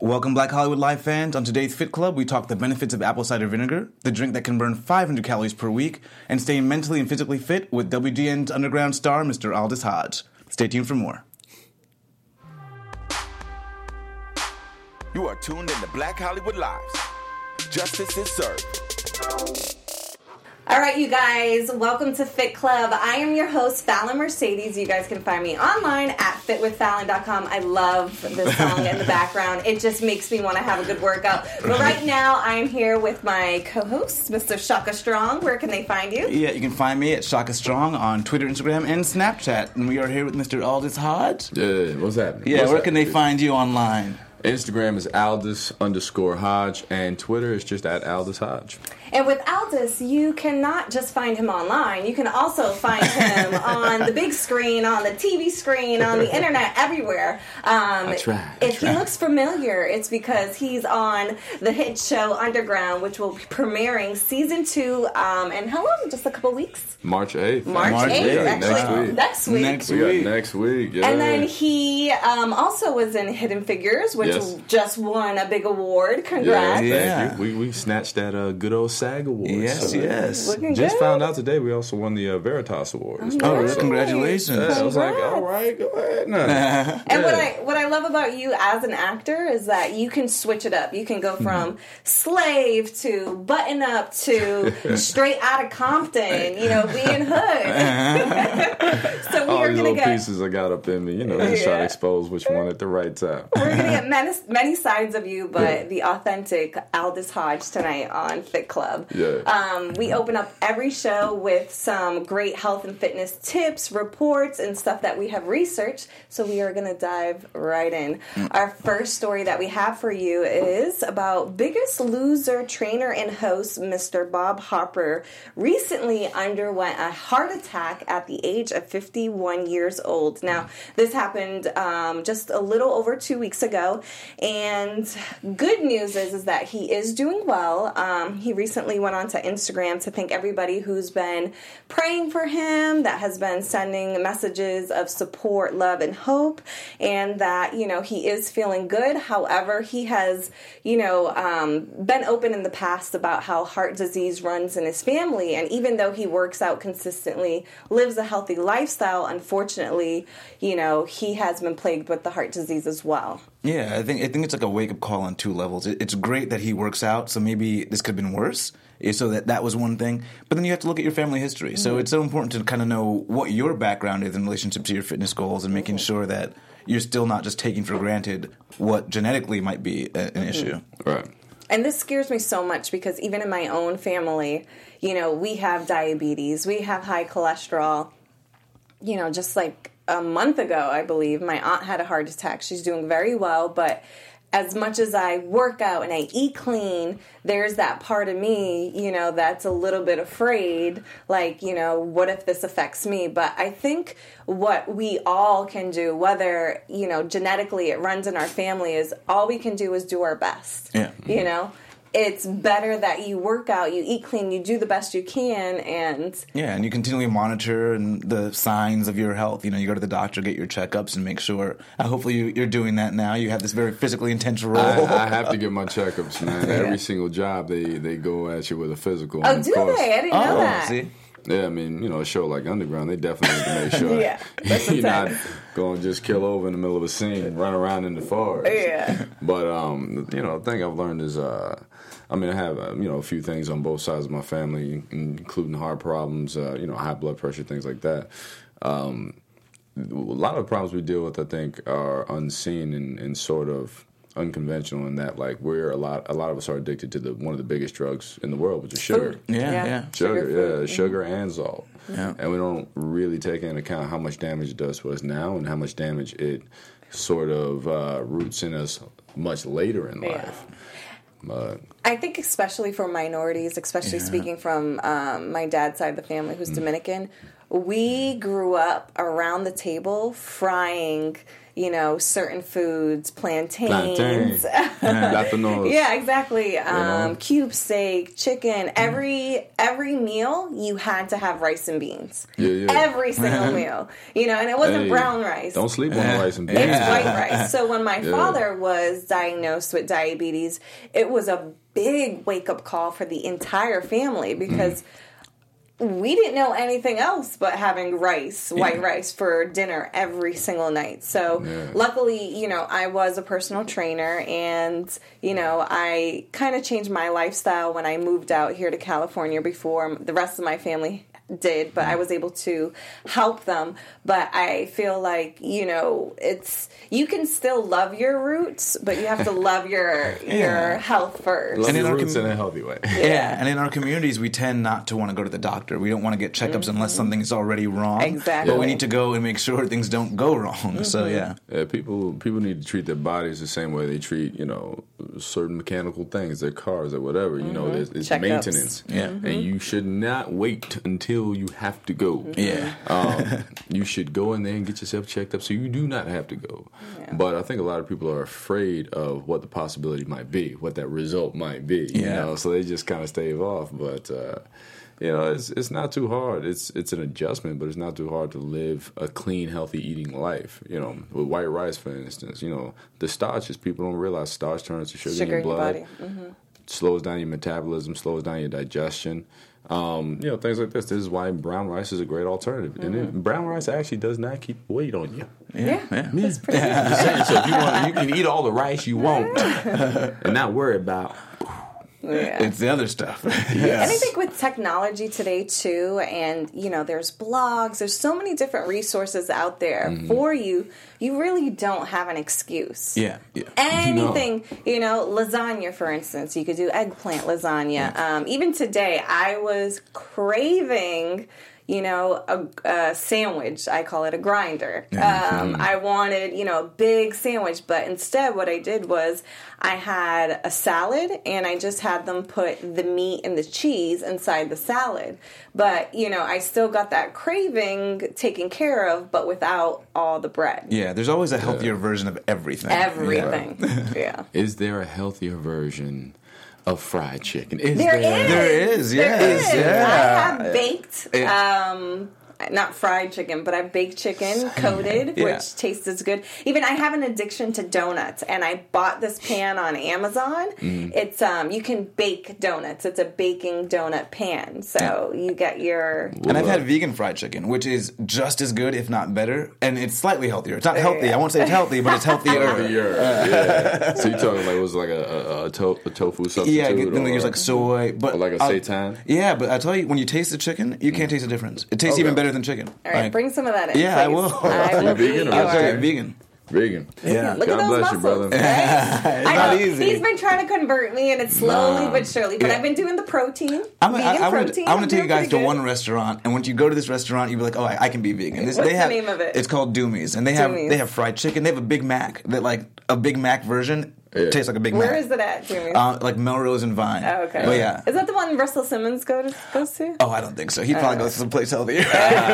Welcome, Black Hollywood Live fans. On today's Fit Club, we talk the benefits of apple cider vinegar, the drink that can burn 500 calories per week, and staying mentally and physically fit with WGN's Underground star, Mr. Aldis Hodge. Stay tuned for more. You are tuned in to Black Hollywood Lives. Justice is served. All right, you guys, welcome to Fit Club. I am your host, Fallon Mercedes. You guys can find me online at fitwithfallon.com. I love this song in the background. It just makes me want to have a good workout. But right now, I'm here with my co-host, Mr. Shaka Strong. Where can they find you? Yeah, you can find me at Shaka Strong on Twitter, Instagram, and Snapchat. And we are here with Mr. Aldis Hodge. Yeah, what's happening? Yeah, where can they find you online? Instagram is Aldis_Hodge, and Twitter is just at Aldis Hodge. And with Aldis, you cannot just find him online. You can also find him on the big screen, on the TV screen, on the internet, everywhere. I try. If he looks familiar, it's because he's on the hit show Underground, which will be premiering season 2 in how long? Just a couple weeks? March 8th. March 8th, actually. Next week. Next week, yeah. And then he also was in Hidden Figures, which just won a big award. Congrats. Yeah, thank you. We snatched that good old SAG award. Yes. Looking Just good. found out today we also won the Veritas award. Oh, really? Congratulations. Yeah, I was like, all right, go ahead now. And what I love about you as an actor is that you can switch it up. You can go from slave to button up to straight out of Compton, being hood. So we All are these going to little get pieces I got up in me, just try to expose which one at the right time. We're going to get many sides of you, but the authentic Aldis Hodge tonight on Fit Club. Yeah. We open up every show with some great health and fitness tips, reports, and stuff that we have researched. So we are going to dive right in. Our first story that we have for you is about Biggest Loser trainer and host Mr. Bob Harper recently underwent a heart attack at the age of 51 years old. Now, this happened just a little over 2 weeks ago, and good news is that he is doing well. He recently went on to Instagram to thank everybody who's been praying for him, that has been sending messages of support, love, and hope, and that, he is feeling good. However, he has, been open in the past about how heart disease runs in his family, and even though he works out consistently, lives a healthy lifestyle, unfortunately, he has been plagued with the heart disease as well. Yeah, I think it's like a wake-up call on two levels. It's great that he works out, so maybe this could have been worse. So that was one thing. But then you have to look at your family history. So it's so important to kind of know what your background is in relationship to your fitness goals and making sure that you're still not just taking for granted what genetically might be an issue. Right. And this scares me so much because even in my own family, we have diabetes, we have high cholesterol. Just like a month ago, I believe, my aunt had a heart attack. She's doing very well, but as much as I work out and I eat clean, there's that part of me, that's a little bit afraid, like, what if this affects me? But I think what we all can do, whether, genetically it runs in our family, is all we can do is do our best. Yeah. It's better that you work out, you eat clean, you do the best you can, and... Yeah, and you continually monitor the signs of your health. You go to the doctor, get your checkups, and make sure... hopefully you're doing that now. You have this very physically intense role. I have to get my checkups, man. Every single job, they go at you with a physical. Oh, do they? I didn't know that. See? Yeah, I mean, a show like Underground, they definitely need to make sure you're not going to just kill over in the middle of a scene and run around in the forest. Yeah. But, the thing I've learned is, I have, a few things on both sides of my family, including heart problems, high blood pressure, things like that. A lot of the problems we deal with, I think, are unseen and sort of unconventional in that, like, a lot of us are addicted to one of the biggest drugs in the world, which is sugar. Yeah. Sugar and salt. Yeah. And we don't really take into account how much damage it does to us now and how much damage it sort of roots in us much later in life. But I think especially for minorities, especially speaking from my dad's side of the family who's Dominican, we grew up around the table frying, certain foods, plantains. Platanos. Yeah, exactly. Cube steak, chicken. Every meal you had to have rice and beans. Yeah. Every single meal. And it wasn't brown rice. Don't sleep on the rice and beans. It's white rice. So when my father was diagnosed with diabetes, it was a big wake-up call for the entire family because we didn't know anything else but having white rice for dinner every single night. So luckily, I was a personal trainer and, I kind of changed my lifestyle when I moved out here to California before the rest of my family did, but I was able to help them. But I feel like, you can still love your roots, but you have to love your health first. Love your roots in a healthy way. Yeah, and in our communities, we tend not to want to go to the doctor. We don't want to get checkups unless something is already wrong. Exactly. But we need to go and make sure things don't go wrong. So, yeah, people need to treat their bodies the same way they treat, certain mechanical things, their cars or whatever. It's Checkups. maintenance. Yeah. And you should not wait until you have to go. Yeah. You should go in there and get yourself checked up so you do not have to go. Yeah. But I think a lot of people are afraid of what the possibility might be, what that result might be. So they just kind of stave off. But it's not too hard. It's an adjustment, but it's not too hard to live a clean, healthy eating life. With white rice, for instance, the starches, people don't realize starch turns to sugar in your blood. Body. Mm-hmm. Slows down your metabolism, slows down your digestion. Things like this. This is why brown rice is a great alternative. And brown rice actually does not keep weight on you. Yeah. That's pretty good. So if you can eat all the rice you want and not worry about. Yeah. It's the other stuff. And I think with technology today too, and there's blogs, there's so many different resources out there for you. You really don't have an excuse. Yeah. Anything, lasagna, for instance, you could do eggplant lasagna. Even today, I was craving a sandwich. I call it a grinder. I wanted, a big sandwich, but instead what I did was I had a salad and I just had them put the meat and the cheese inside the salad. But, I still got that craving taken care of, but without all the bread. Yeah, there's always a healthier version of everything. Everything. Yeah. Is there a healthier version of fried chicken? There is. Yes. Yeah. I have baked, not fried chicken, but I have baked chicken coated, which tastes as good. Even I have an addiction to donuts, and I bought this pan on Amazon. It's you can bake donuts. It's a baking donut pan, so you get your. And I've had vegan fried chicken, which is just as good, if not better, and it's slightly healthier. It's not healthy. I won't say it's healthy, but it's healthier. So you're talking like it was like a tofu substitute? Yeah, then there's like soy, but or like a seitan. Yeah, but I tell you, when you taste the chicken, you can't taste the difference. It tastes even better than chicken. All right, bring some of that in. Yeah, please. I will. I will vegan or I'll tell you, vegan. Vegan. Yeah. Look at God those bless muscles. you, brother. Right? It's I not know. easy. He's been trying to convert me, and it's slowly but surely. But I've been doing the protein. I'm protein. going to take you doing guys pretty to good. one restaurant, and once you go to this restaurant, you'll be like, "Oh, I can be vegan." What's the name of it? It's called Doomies, and they Doomies. have fried chicken. They have a Big Mac that a Big Mac version tastes like a Big Mac. Where is it at, Jimmy? Like Melrose and Vine. Oh, okay. But yeah. Is that the one Russell Simmons goes to? Oh, I don't think so. He'd probably go to some place healthier.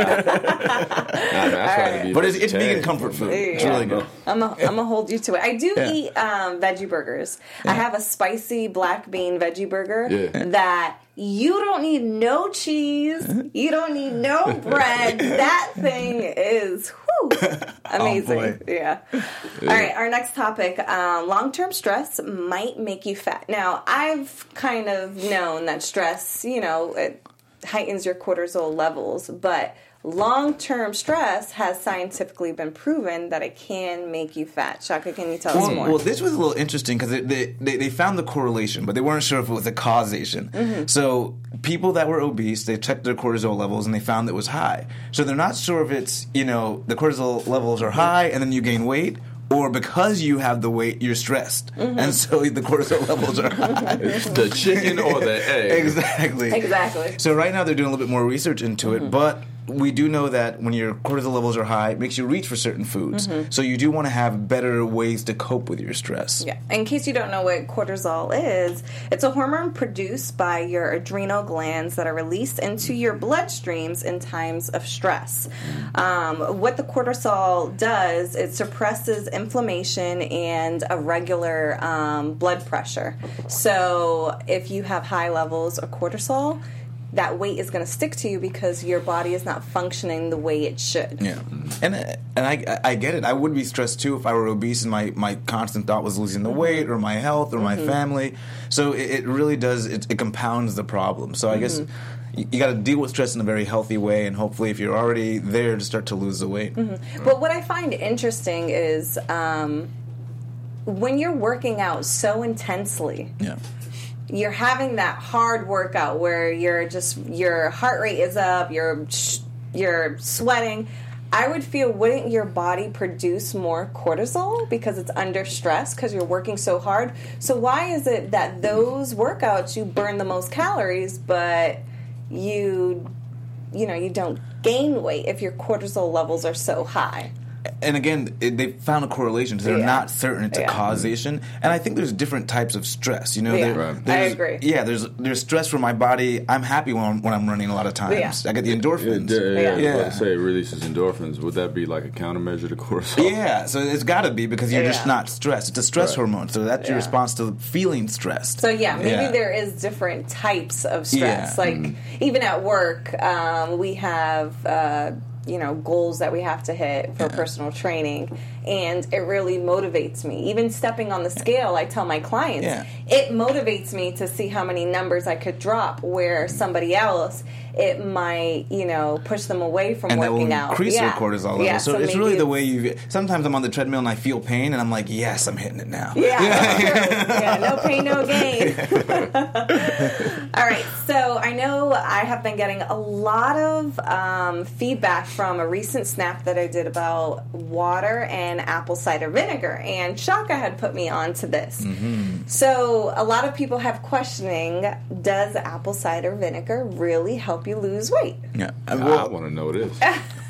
But it's vegan comfort food. It's really good. I'm gonna hold you to it. I do eat veggie burgers. I have a spicy black bean veggie burger that you don't need no cheese. You don't need no bread. That thing is amazing. Yeah. All right, our next topic. Long-term stress might make you fat. Now, I've kind of known that stress, it heightens your cortisol levels, but long-term stress has scientifically been proven that it can make you fat. Shaka, can you tell us more? Well, this was a little interesting because they found the correlation, but they weren't sure if it was a causation. So people that were obese, they checked their cortisol levels and they found that it was high. So they're not sure if it's, the cortisol levels are high and then you gain weight, or because you have the weight, you're stressed. And so the cortisol levels are high. The chicken or the egg. Exactly. Exactly. So right now they're doing a little bit more research into it, but we do know that when your cortisol levels are high, it makes you reach for certain foods. So you do want to have better ways to cope with your stress. Yeah. In case you don't know what cortisol is, it's a hormone produced by your adrenal glands that are released into your bloodstreams in times of stress. What the cortisol does, it suppresses inflammation and a regular blood pressure. So if you have high levels of cortisol, that weight is going to stick to you because your body is not functioning the way it should. Yeah, and I get it. I would be stressed too if I were obese and my constant thought was losing the weight or my health or my family. So it really does, it compounds the problem. So I guess you got to deal with stress in a very healthy way, and hopefully if you're already there, to start to lose the weight. But what I find interesting is when you're working out so intensely, you're having that hard workout where your heart rate is up, you're sweating. I would feel, wouldn't your body produce more cortisol because it's under stress because you're working so hard? So why is it that those workouts you burn the most calories, but you don't gain weight if your cortisol levels are so high? And again, they found a correlation. So they're not certain it's a causation. And I think there's different types of stress. You know, I agree. Yeah, there's stress for my body. I'm happy when I'm running a lot of times. I get the endorphins. I was about to say it releases endorphins. Would that be like a countermeasure to cortisol? Yeah, so it's got to be because you're just not stressed. It's a stress hormone, so that's your response to feeling stressed. So maybe there is different types of stress. Like even at work, we have goals that we have to hit for personal training, and it really motivates me. Even stepping on the scale, I tell my clients, it motivates me to see how many numbers I could drop, where somebody else, it might, push them away from working out. And that will increase their cortisol level. So it's really the way you... Sometimes I'm on the treadmill and I feel pain, and I'm like, yes, I'm hitting it now. No pain, no gain. All right, so I know I have been getting a lot of feedback from a recent snap that I did about water and apple cider vinegar, and Shaka had put me onto this. So a lot of people have questioning, does apple cider vinegar really help you lose weight? I want to know this.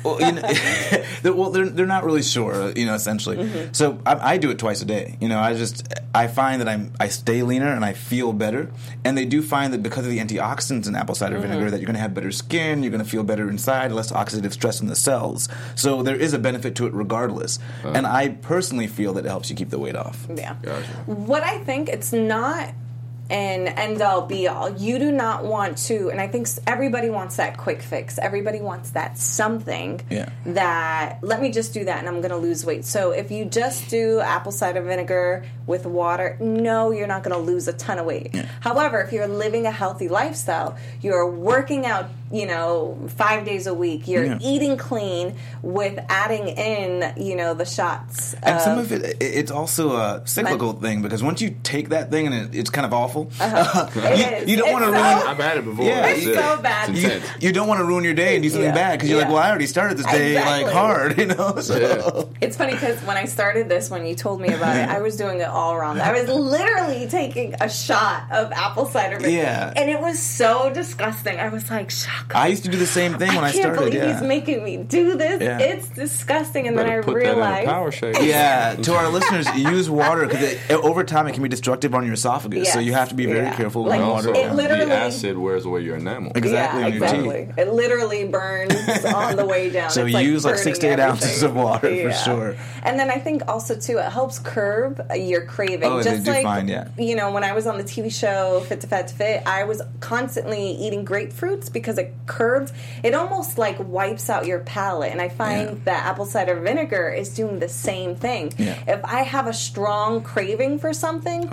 Well, they're not really sure, essentially. So I do it twice a day. I find that I stay leaner and I feel better. And they do find that because of the antioxidants in apple cider vinegar, that you're going to have better skin, you're going to feel better inside, less oxidative stress in the cells. So there is a benefit to it regardless. And I personally feel that it helps you keep the weight off. Yeah. Gotcha. What I think, it's not an end-all, be-all. You do not want to, and I think everybody wants that quick fix. Everybody wants that something that, let me just do that and I'm going to lose weight. So if you just do apple cider vinegar with water, no, you're not going to lose a ton of weight. However, if you're living a healthy lifestyle, you're working out, 5 days a week, you're eating clean with adding in, the shots. And some of it's also a cyclical thing, because once you take that thing and it's kind of awful, you don't want to ruin... I've had it before. It's so bad. You don't want to ruin your day and do something bad, because you're like, well, I already started this day hard, So. It's funny because when I started this, when you told me about it, I was doing it all wrong. I was literally taking a shot of apple cider vinegar, and it was so disgusting. I was like, I used to do the same thing when I started. I can't believe he's making me do this. It's disgusting. And then I realized, power shake. To our listeners, use water, because over time it can be destructive on your esophagus. So you have to be very careful with water. The acid wears away your enamel. Exactly, in your teeth. It literally burns on the way down. So use 6 to 8 ounces of water for sure. And then I think also too, it helps curb your craving. Oh, just they do like fine, when I was on the TV show Fit to Fat to Fit, I was constantly eating grapefruits because it curbs. It almost like wipes out your palate. And I find that apple cider vinegar is doing the same thing. If I have a strong craving for something,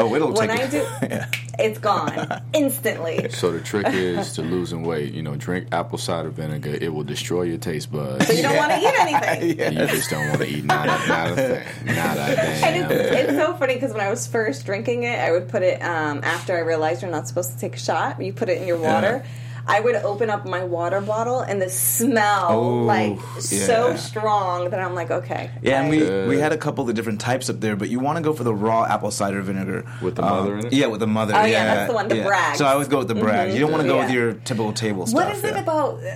it's gone instantly. So the trick is to losing weight. Drink apple cider vinegar. It will destroy your taste buds. So you don't want to eat anything. You just don't want to eat not a thing. Not a damn thing. It's so funny because when I was first drinking it, I would put it, after I realized you're not supposed to take a shot, you put it in your water. I would open up my water bottle and the smell so strong that I'm like, okay. Yeah, and we had a couple of different types up there, but you want to go for the raw apple cider vinegar. With the mother in it? Yeah, with the mother. Oh, yeah, that's the one, the Bragg. So I always go with the Bragg. You don't want to go with your typical table stuff. What is it about...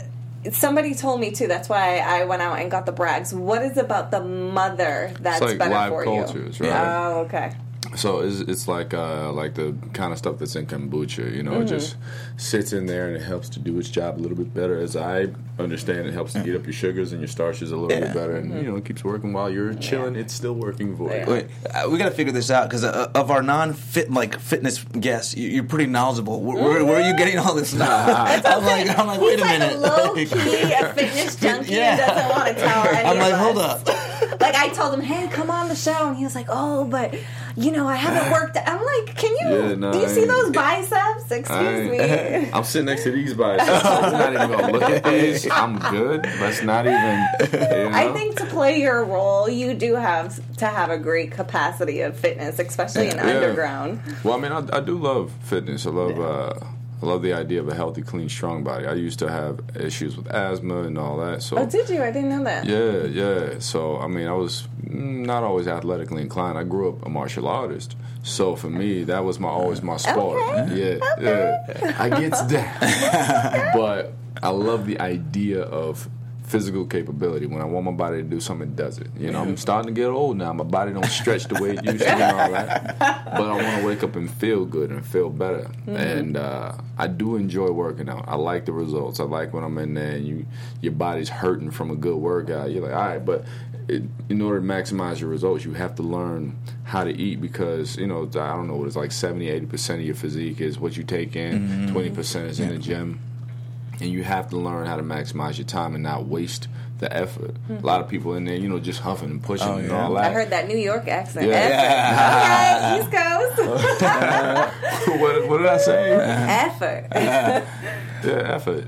somebody told me too. That's why I went out and got the Bragg's. What is about the mother that's It's like better live for cultures, you? right? Oh, okay. So it's like the kind of stuff that's in kombucha, you know, it just sits in there and it helps to do its job a little bit better. As I understand, it helps to get up your sugars and your starches a little bit better, and you know, it keeps working while you're chilling. It's still working for you. Wait, we got to figure this out because of our fitness guests, you're pretty knowledgeable. Where are you getting all this stuff? I'm like, wait a minute. Low key, a fitness junkie and doesn't want to tell any I'm of like, us. hold up. Like, I told him, hey, come on the show. And he was like, oh, but, you know, I haven't worked. I'm like, can you, do you see those biceps? Excuse me. I'm sitting next to these biceps. I'm not even going to look at these. I'm good. Let's not even, you know. I think to play your role, you do have to have a great capacity of fitness, especially in underground. Well, I mean, I do love fitness. I love the idea of a healthy, clean, strong body. I used to have issues with asthma and all that. So, Oh, did you? I didn't know that. Yeah. So, I mean, I was not always athletically inclined. I grew up a martial artist. So, for me, that was always my sport. Okay. Yeah. I gets that. But I love the idea of physical capability. When I want my body to do something, it does it. You know, I'm starting to get old now. My body don't stretch the way it used to and all that. But I want to wake up and feel good and feel better. And I do enjoy working out. I like the results. I like when I'm in there and your body's hurting from a good workout. You're like, all right, but in order to maximize your results, you have to learn how to eat because, you know, I don't know what it's like 70-80% of your physique is what you take in, 20% is in the gym. And you have to learn how to maximize your time and not waste the effort. A lot of people in there, you know, just huffing and pushing and all that. I heard that New York accent. Yeah. Okay, East Coast. What did I say? Effort. Yeah, effort.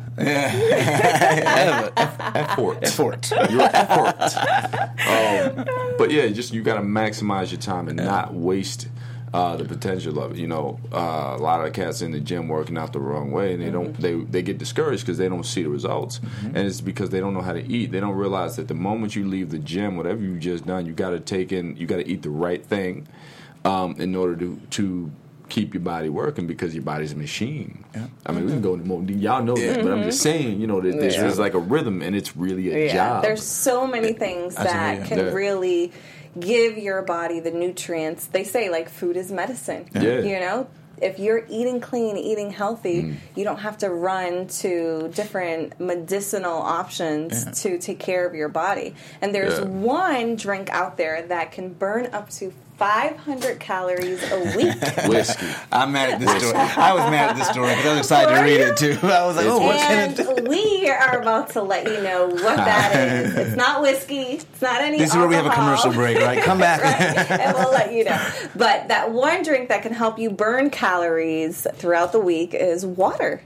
Effort. Your effort. But yeah, just you got to maximize your time and not waste the potential of it. You know, a lot of cats in the gym working out the wrong way, and they get discouraged because they don't see the results, and it's because they don't know how to eat. They don't realize that the moment you leave the gym, whatever you've just done, you got to eat the right thing in order to keep your body working because your body's a machine. Yeah. I mean, we can go into more. Y'all know that, but I'm just saying, you know, that there's like a rhythm, and it's really a job. There's so many things that can really give your body the nutrients. They say, like, food is medicine. Yeah. You know? If you're eating clean, eating healthy, you don't have to run to different medicinal options to take care of your body. And there's one drink out there that can burn up to 500 calories a week. Whiskey. I'm mad at this story. I was mad at this story because I was excited to read it too. I was like, what can it do? And we are about to let you know what that is. It's not whiskey. It's not any This is where we have a commercial break, right? Come back. Right? And we'll let you know. But that one drink that can help you burn calories throughout the week is water.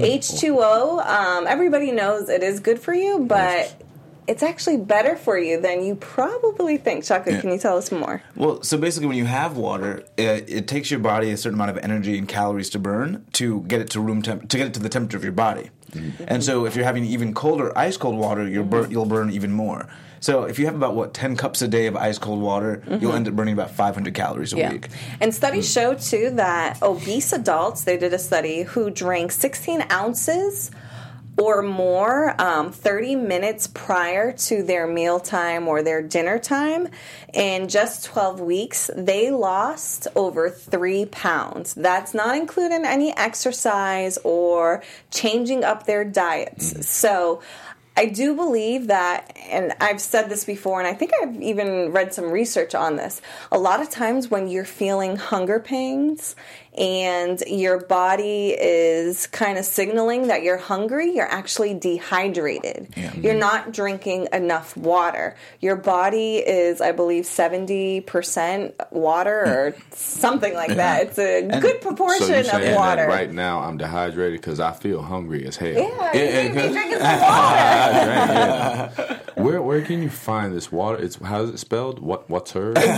H2O, everybody knows it is good for you, but it's actually better for you than you probably think. Chocolate, can you tell us more? Well, so basically when you have water, it takes your body a certain amount of energy and calories to burn to get it to to get it to the temperature of your body. And so if you're having even colder, ice cold water, you'll burn even more. So if you have about, 10 cups a day of ice cold water, you'll end up burning about 500 calories a week. And studies show, too, that obese adults, they did a study, who drank 16 ounces or more 30 minutes prior to their mealtime or their dinner time, in just 12 weeks, they lost over 3 pounds. That's not including any exercise or changing up their diets. So I do believe that, and I've said this before, and I think I've even read some research on this, a lot of times when you're feeling hunger pangs and your body is kind of signaling that you're hungry, you're actually dehydrated. You're not drinking enough water. Your body is, I believe, 70% water or something like that. It's a good proportion so you're of saying water. that right now I'm dehydrated because I feel hungry as hell. Yeah, you need to be drinking some water. Where can you find this water? It's how is it spelled? What's her? Water,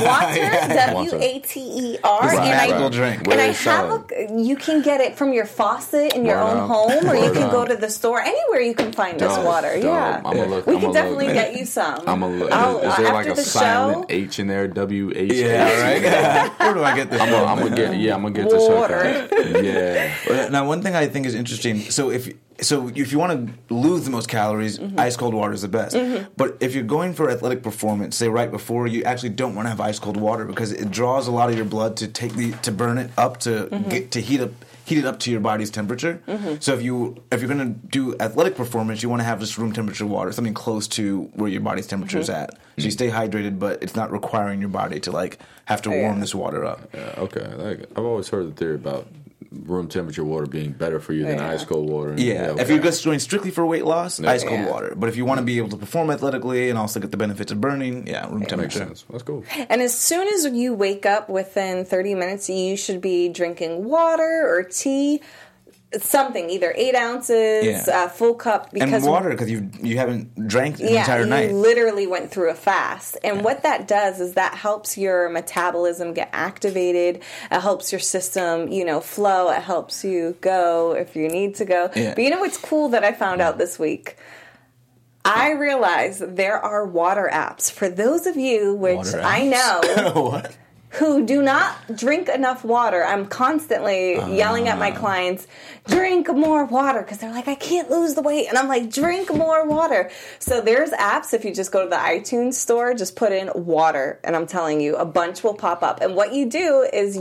W-A-T-E-R. It's a And magical drink. And I have you can get it from your faucet in your own home, or you can go to the store. Anywhere you can find this water. Yeah, we can definitely get you some. I'm gonna look. Is there like a silent H in there? W-H. Yeah, right. Where do I get this? I'm gonna get. Yeah, I'm gonna get water. this. Yeah. Now, one thing I think is interesting. So if So if you want to lose the most calories, ice cold water is the best. But if you're going for athletic performance, say right before, you actually don't want to have ice cold water because it draws a lot of your blood to burn it up to heat it up to your body's temperature. So if you're going to do athletic performance, you want to have just room temperature water, something close to where your body's temperature is at. So you stay hydrated, but it's not requiring your body to like have to warm this water up. Yeah, okay. Like, I've always heard the theory about room temperature water being better for you than ice cold water. Yeah, okay. if you're just going strictly for weight loss, ice cold water. But if you want to be able to perform athletically and also get the benefits of burning, room Makes temperature. sense. That's cool. And as soon as you wake up, within 30 minutes, you should be drinking water or tea. Something, either 8 ounces, full cup. Because and water, because you haven't drank the entire night. You literally went through a fast. And what that does is that helps your metabolism get activated. It helps your system, flow. It helps you go if you need to go. Yeah. But you know what's cool that I found out this week? I realized there are water apps. For those of you, which I know... What? who do not drink enough water. I'm constantly yelling at my clients, drink more water, because they're like, I can't lose the weight. And I'm like, drink more water. So there's apps, if you just go to the iTunes store, just put in water, and I'm telling you, a bunch will pop up. And what you do is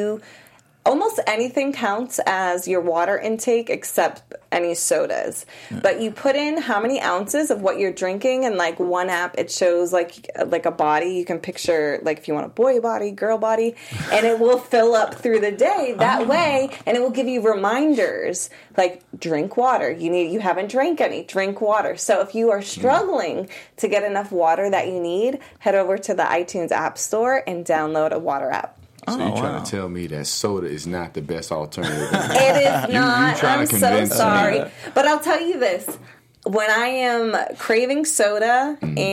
almost anything counts as your water intake except any sodas. But you put in how many ounces of what you're drinking, and like one app, it shows like a body. You can picture like if you want a boy body, girl body, and it will fill up through the day that way, and it will give you reminders like drink water. You haven't drank any, drink water. So if you are struggling to get enough water that you need, head over to the iTunes App Store and download a water app. So you're trying to tell me that soda is not the best alternative? It is not. trying I'm to so convince sorry. me. But I'll tell you this. When I am craving soda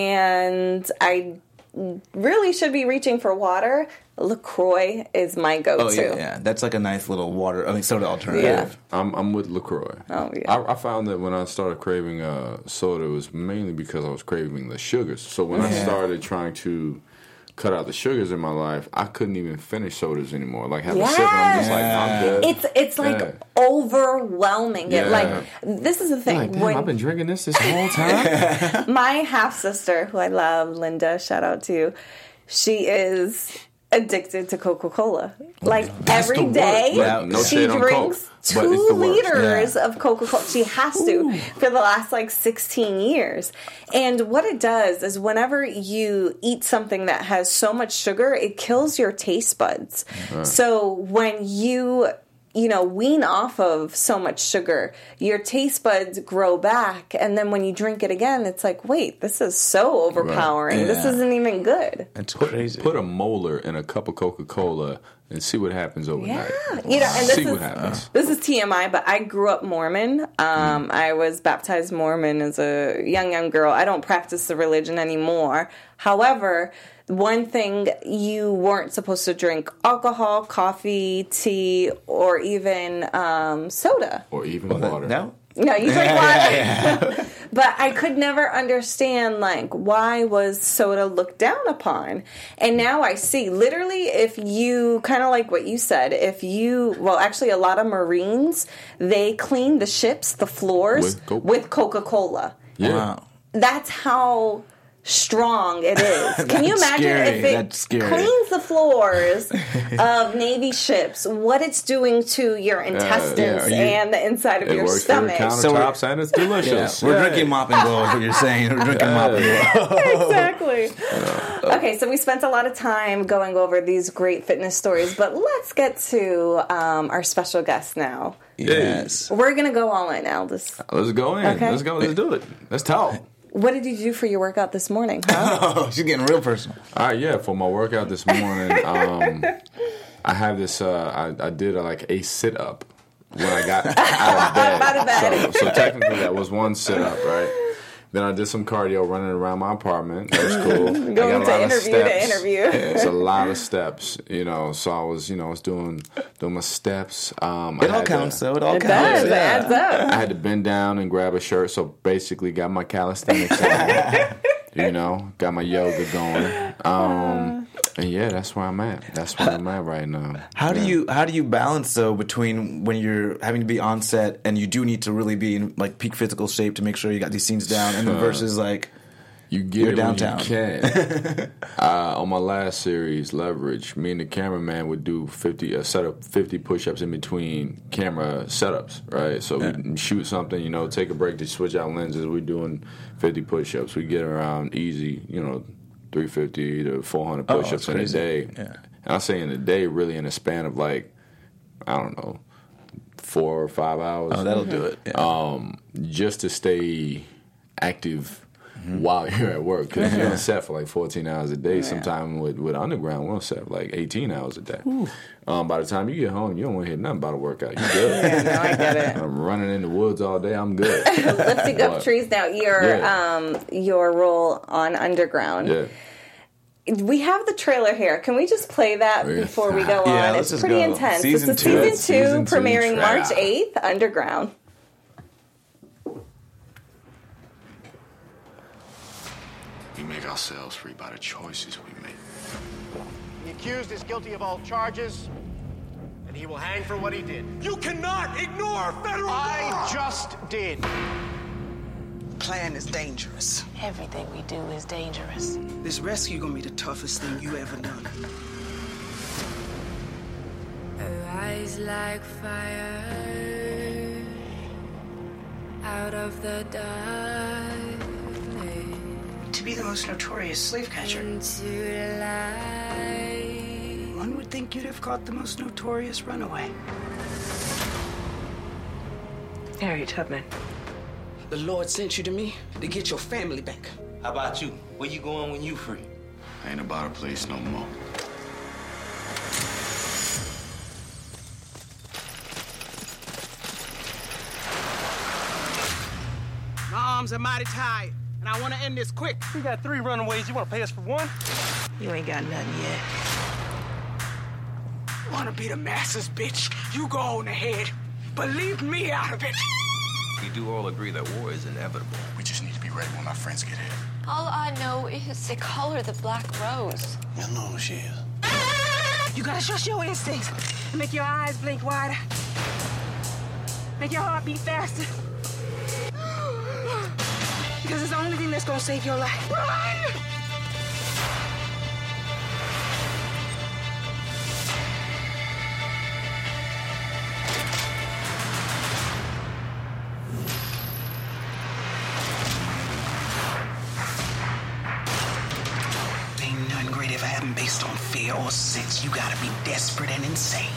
and I really should be reaching for water, LaCroix is my go-to. Oh, yeah. That's like a nice little soda alternative. Yeah. I'm with LaCroix. Oh, yeah. I found that when I started craving soda, it was mainly because I was craving the sugars. So when I started trying to cut out the sugars in my life, I couldn't even finish sodas anymore. Like have a sip and I'm just like, I'm good. It's like overwhelming. Yeah. This is the thing. Like, damn, I've been drinking this whole time. My half-sister, who I love, Linda, shout out to you, she is addicted to Coca-Cola. Like every day, no she shade on drinks Coke, but it's the 2 worst. liters of Coca-Cola. She has to for the last 16 years. And what it does is whenever you eat something that has so much sugar, it kills your taste buds. So when you wean off of so much sugar, your taste buds grow back, and then when you drink it again, it's like, wait, this is so overpowering. Right. This Yeah. isn't even good. That's crazy. Put a molar in a cup of Coca-Cola and see what happens overnight. Yeah. And See what happens. This is TMI, but I grew up Mormon. I was baptized Mormon as a young girl. I don't practice the religion anymore. However, one thing, you weren't supposed to drink alcohol, coffee, tea, or even soda. Or even water. No? No, you drink water. But I could never understand, why was soda looked down upon? And now I see, literally, if you, kind of like what you said, actually a lot of Marines, they clean the ships, the floors, with Coca-Cola. Yeah. Wow. That's how strong it is. Can you imagine if it cleans the floors of Navy ships, what it's doing to your intestines and the inside of your stomach? It works for your countertops and it's delicious. We're drinking Mop and Glow is what you're saying. We're drinking Mop and Glow. Exactly. Okay, so we spent a lot of time going over these great fitness stories, but let's get to our special guest now. Yes. We're going to go all in, Aldous. Let's go in. Okay. Let's go. Let's do it. Let's talk. What did you do for your workout this morning? Huh? Oh, she's getting real personal. All right, yeah. For my workout this morning, I have this. I did a sit up when I got out of bed. Out of bed. So technically, that was one sit up, right? Then I did some cardio running around my apartment. That was cool. Going to interview. It's a lot of steps, So I was, doing my steps. It all counts, though. It all counts. Does. It adds up. I had to bend down and grab a shirt, so basically got my calisthenics on. Got my yoga going. And yeah, that's where I'm at. That's where I'm at right now. How do you balance though between when you're having to be on set and you do need to really be in like peak physical shape to make sure you got these scenes down, and then versus like you get you're it downtown. when you can. On my last series, Leverage, me and the cameraman would do 50 push-ups in between camera setups, right? So we shoot something, take a break to switch out lenses. We're doing 50 push-ups. We get around easy, 350 to 400 push-ups in a day. Yeah. And I say in a day, really in a span of like, I don't know, 4 or 5 hours. Oh, that'll do it. Yeah. Just to stay active while you're at work, because you're on set for like 14 hours a day. Sometimes with Underground, we're on set for like 18 hours a day. By the time you get home, you don't want to hear nothing about a workout. You're good. Yeah, no, I get it. I'm running in the woods all day. I'm good. Lifting up trees. Now, your role on Underground. Yeah. We have the trailer here. Can we just play that before we go on? Yeah, It's let's pretty just go. intense. Season This is two. season 2, Season 2 premiering trailer. March 8th, Underground. We make ourselves free by the choices we make. The accused is guilty of all charges, and he will hang for what he did. You cannot ignore federal I just did. Plan is dangerous. Everything we do is dangerous. This rescue gonna be the toughest thing you ever done. Rise like fire out of the dark To be the most notorious slave catcher, into light. one would think you'd have caught the most notorious runaway. Harriet Tubman. The Lord sent you to me to get your family back. How about you? Where you going when you free? Ain't about a place no more. My arms are mighty tired, and I want to end this quick. We got 3 runaways. You want to pay us for 1? You ain't got nothing yet. Want to be the masses, bitch? You go on ahead, but leave me out of it. We do all agree that war is inevitable. We just need to be ready when our friends get here. All I know is they call her the Black Rose. You know who she is. You gotta trust your instincts and make your eyes blink wider. Make your heart beat faster. Because it's the only thing that's gonna save your life. Run! Ain't nothing great ever happened based on fear or sex. You gotta be desperate and insane.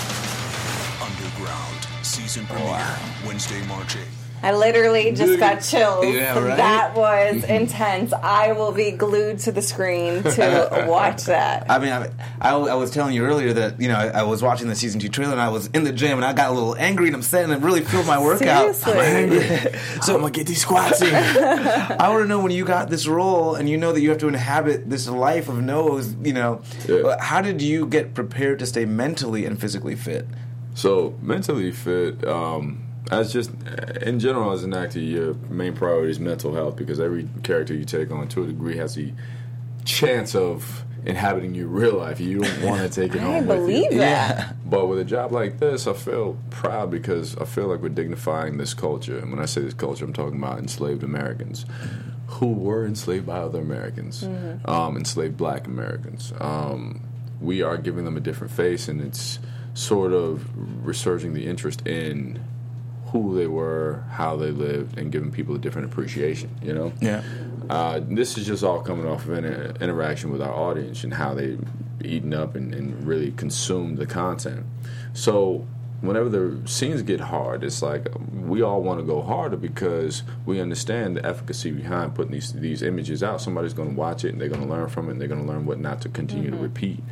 Underground season premiere Wednesday, March 8th. I literally just got chills. Yeah, right? That was intense. I will be glued to the screen to watch that. I mean, I was telling you earlier that, I was watching the season 2 trailer and I was in the gym and I got a little angry and upset and it really fueled my workout. Seriously. So I'm going to get these squats in. I want to know, when you got this role and you know that you have to inhabit this life of no's, how did you get prepared to stay mentally and physically fit? So mentally fit, as just in general as an actor, your main priority is mental health, because every character you take on to a degree has the chance of inhabiting your real life. You don't want to take it I home with you. believe that. Yeah. But with a job like this, I feel proud because I feel like we're dignifying this culture. And when I say this culture, I'm talking about enslaved Americans who were enslaved by other Americans, enslaved black Americans. We are giving them a different face, and it's sort of resurging the interest in who they were, how they lived, and giving people a different appreciation, Yeah. This is just all coming off of an interaction with our audience and how they eaten up and really consumed the content. So whenever the scenes get hard, it's like we all want to go harder because we understand the efficacy behind putting these images out. Somebody's going to watch it and they're going to learn from it and they're going to learn what not to continue to repeat.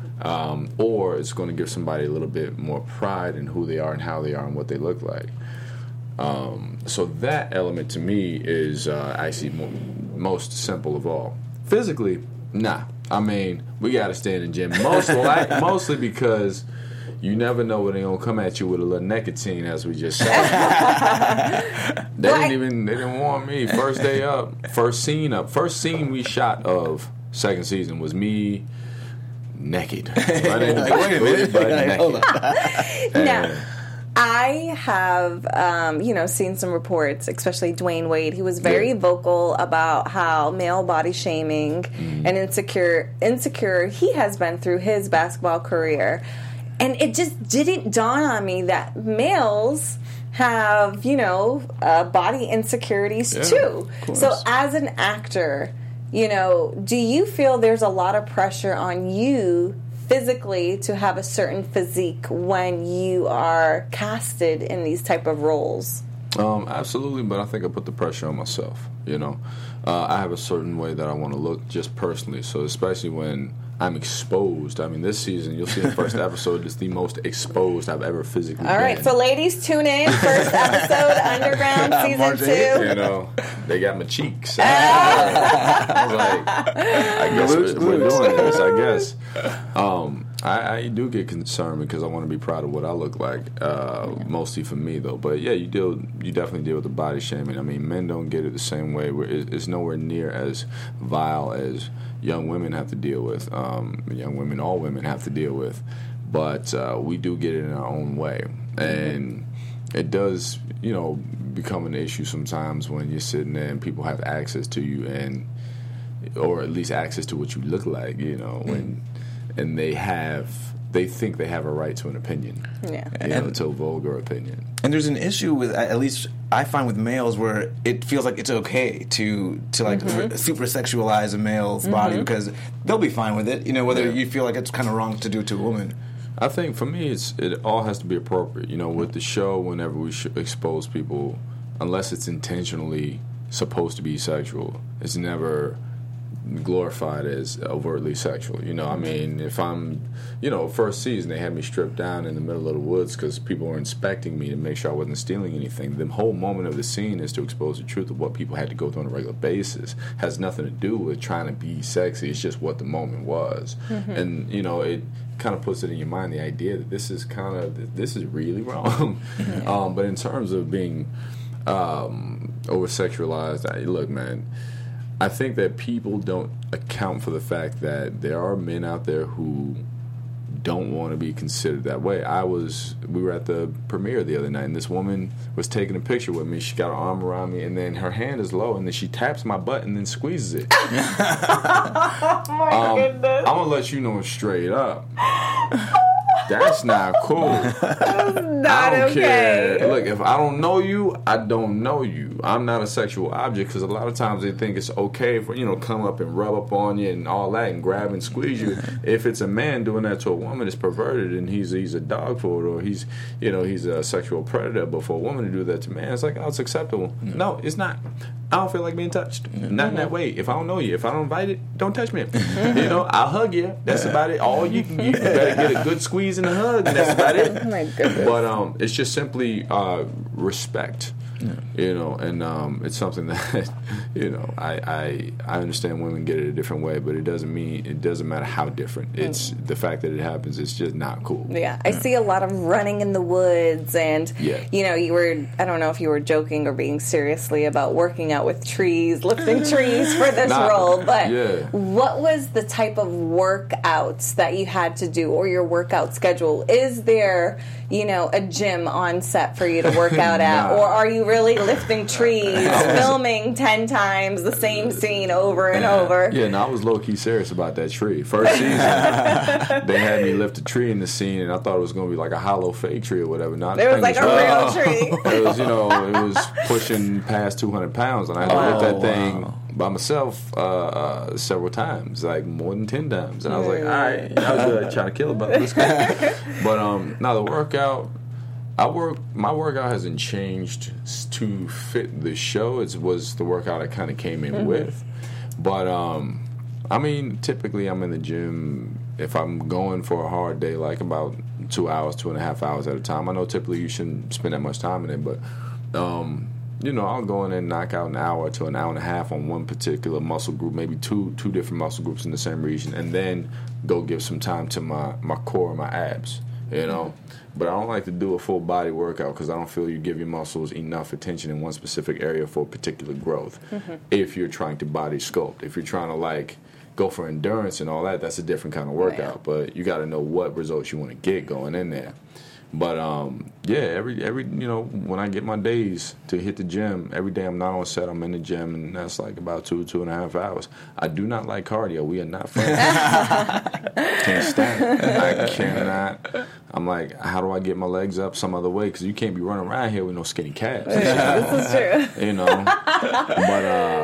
Or it's going to give somebody a little bit more pride in who they are and how they are and what they look like. So that element to me is actually most simple of all. Physically, nah. I mean, we got to stay in the gym mostly because you never know when they're going to come at you with a little nicotine, as we just said. They didn't warn me. First day up, first scene we shot of second season was me, naked. Running fully butt naked. Now, I have, seen some reports, especially Dwayne Wade. He was very vocal about how male body shaming and insecure he has been through his basketball career. And it just didn't dawn on me that males have, body insecurities too. So as an actor, do you feel there's a lot of pressure on you physically to have a certain physique when you are casted in these type of roles? Absolutely, but I think I put the pressure on myself. I have a certain way that I want to look just personally. So especially when I'm exposed. I mean, this season, you'll see in the first episode, it's the most exposed I've ever physically been. All right, so ladies, tune in. First episode, Underground, season 2. They got my cheeks. I was like, I guess we're doing this, I guess. I do get concerned because I want to be proud of what I look like, mostly for me, though. But, yeah, you definitely deal with the body shaming. I mean, men don't get it the same way. It's nowhere near as vile as young women have to deal with. All women have to deal with. But we do get it in our own way. And it does, become an issue sometimes when you're sitting there and people have access to you or at least access to what you look like, and they think they have a right to an opinion. To a vulgar opinion. And there's an issue with, at least I find with males, where it feels like it's okay to super sexualize a male's body because they'll be fine with it. Whether you feel like it's kind of wrong to do to a woman. I think for me, it all has to be appropriate. With the show, whenever we expose people, unless it's intentionally supposed to be sexual, it's never glorified as overtly sexual. I mean, if I'm, first season they had me stripped down in the middle of the woods because people were inspecting me to make sure I wasn't stealing anything. The whole moment of the scene is to expose the truth of what people had to go through on a regular basis. Has nothing to do with trying to be sexy. It's just what the moment was. And it kind of puts it in your mind, the idea that this is really wrong. But in terms of being over sexualized, look, man, I think that people don't account for the fact that there are men out there who don't want to be considered that way. We were at the premiere the other night, and this woman was taking a picture with me. She got her arm around me, and then her hand is low, and then she taps my butt and then squeezes it. Oh my goodness! I'm gonna let you know straight up. That's not cool. Not I don't okay. care. Look, if I don't know you, I don't know you. I'm not a sexual object because a lot of times they think it's okay for come up and rub up on you and all that and grab and squeeze you. If it's a man doing that to a woman, it's perverted and he's a dog for it, or he's a sexual predator. But for a woman to do that to a man, it's like, it's acceptable. No, it's not. I don't feel like being touched. Not in that way. If I don't know you, if I don't invite it, don't touch me. I'll hug you. That's about it. All you better get a good squeeze and a hug, and that's about it. Oh my goodness. But it's just simply respect. And it's something that I understand women get it a different way, but it doesn't matter how different. It's the fact that it happens. It's just not cool. Yeah, I see a lot of running in the woods, and you were, I don't know if you were joking or being seriously about working out with trees, lifting trees for this role, but what was the type of workouts that you had to do, or your workout schedule? Is there a gym on set for you to work out at, or are you really lifting trees, filming 10 times the same scene over and over? Yeah, no, I was low-key serious about that tree. First season, they had me lift a tree in the scene, and I thought it was going to be like a hollow fake tree or whatever. Not it was like a real tree. It was, it was pushing past 200 pounds, and I had to lift that thing by myself several times, like more than 10 times. And I was like, all right, I was good trying to kill it, but let's go. But now the workout, my workout hasn't changed to fit the show. It was the workout I kind of came in with. But typically I'm in the gym if I'm going for a hard day, like about 2 hours, 2.5 hours at a time. I know typically you shouldn't spend that much time in it, but I'll go in and knock out an hour to an hour and a half on one particular muscle group, maybe two different muscle groups in the same region, and then go give some time to my core and my abs, But I don't like to do a full body workout because I don't feel you give your muscles enough attention in one specific area for particular growth. If you're trying to body sculpt, if you're trying to go for endurance and all that, that's a different kind of workout. But you got to know what results you want to get going in there. But every when I get my days to hit the gym, every day I'm not on set, I'm in the gym, and that's like about 2.5 hours. I do not like cardio. We are not friends. Can't stand it. I cannot. I'm like, how do I get my legs up some other way? Because you can't be running around here with no skinny calves. This is true. You know, but